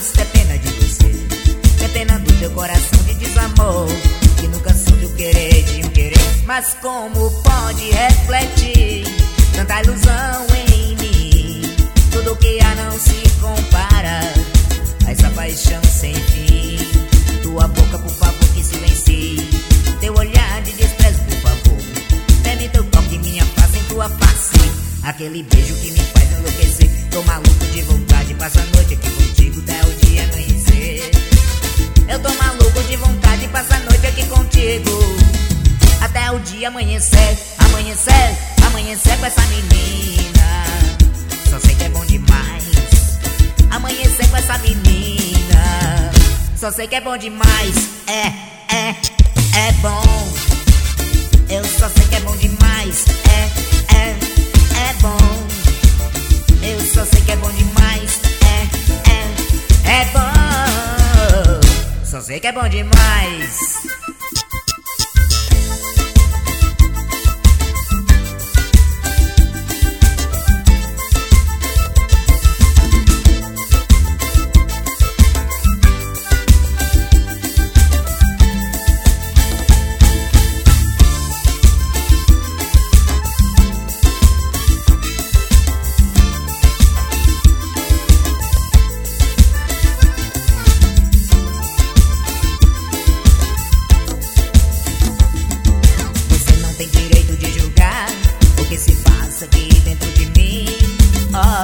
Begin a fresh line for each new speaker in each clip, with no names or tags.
faz ter pena de você, ter pena do teu coração de desamor, que nunca soube o querer de um querer. Mas como pode refletir tanta ilusão em mim? Tudo que há não se compara a essa paixão sem fim. Tua boca, por favor, que silencie, teu olhar de desprezo, por favor. Dê-me teu toque, minha face em tua face, aquele beijo que me faz enlouquecer. Tô maluco de vontade, passo a noite aqui contigo até o dia amanhecer. Eu tô maluco de vontade, passo a noite aqui contigo até o dia amanhecer. Amanhecer, amanhecer com essa menina, só sei que é bom demais. Amanhecer com essa menina, só sei que é bom demais. É bom. Eu só sei que é bom demais. É bom. Eu só sei que é bom demais. É bom. Só sei que é bom demais. Aqui dentro de mim, oh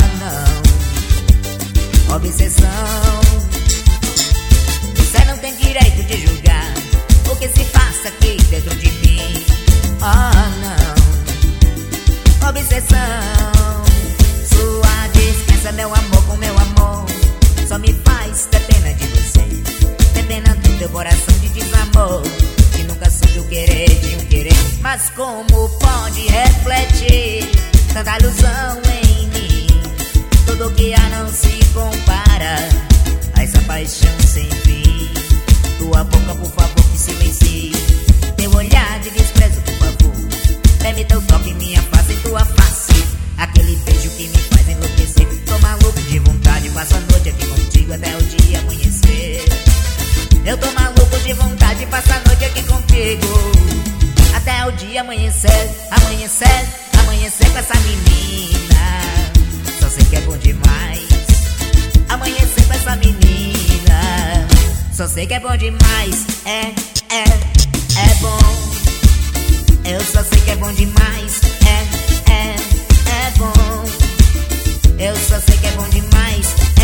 não, obsessão. Você não tem direito de julgar o que se passa aqui dentro de mim, oh não, obsessão. Sua dispensa, meu amor, com meu amor, só me faz ter pena de você, ter pena do teu coração de desamor, que nunca soube o querer de um querer. Mas como pode refletir tanta ilusão em mim? Tudo que há não se compara a essa paixão sem fim. Tua boca, por favor, que silencie, teu olhar de desprezo, por favor. Dê-me teu toque, minha face em tua face, aquele beijo que me faz enlouquecer. Tô maluco de vontade, passo a noite aqui contigo até o dia amanhecer. Eu tô maluco de vontade, passo a noite aqui contigo até o dia amanhecer. Amanhecer, amanhecer com essa menina, só sei que é bom demais. Amanhecer com essa menina, só sei que é bom demais. É bom. Eu só sei que é bom demais. É bom. Eu só sei que é bom demais.